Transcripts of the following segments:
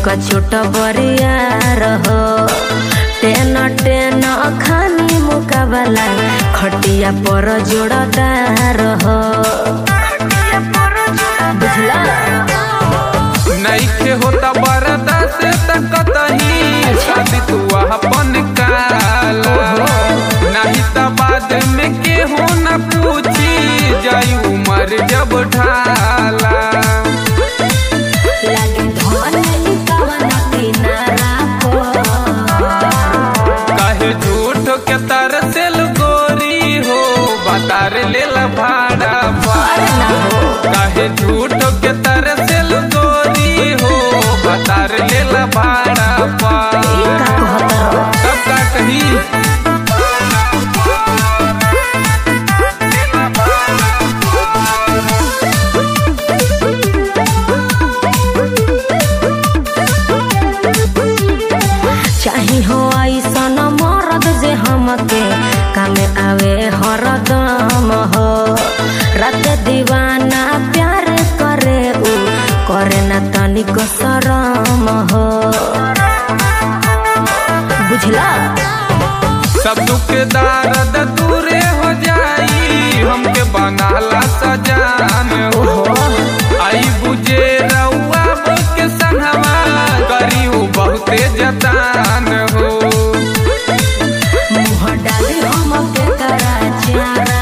का छोटा बरिया रहो टेन टेन खानी मुकाबला खटिया पर जोड़दार हो बुझला नहीं के होता बरदा से तकतही शादी तू अपन काला नहीं त बाद में केहू न पूछी जाई उमर जब ढाला लगे धन कवन किनारा काहे झूठ के तरसेल गोरी हो बतार लेल भाड़ा काहे झूठ के तरसेल गोरी हो बतार लेल भाड़ा तब का कही चाही हो ऐसन मरद जे हमके कामे आवे हरदम हो रात दीवाना प्यार करे उ करे ना तनिक शरम हो बुझला सब दुख दर्द दूरे हो जाई हमके बनाला सजान हो आई बुझे रउआ के संगवा करी हो बहुते जतान हो मुँह डाली हमके करा चारा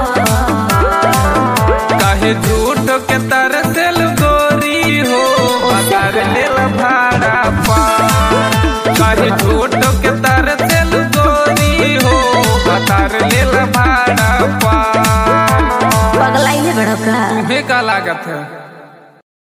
काहे झूठ के तरसेल गोरी हो बतार लेल भाड़ा काहे झूठ के तरसेल गोरी हो बतार लेल भाड़ा पगलाई में बड़का तुम्हें का लागत है।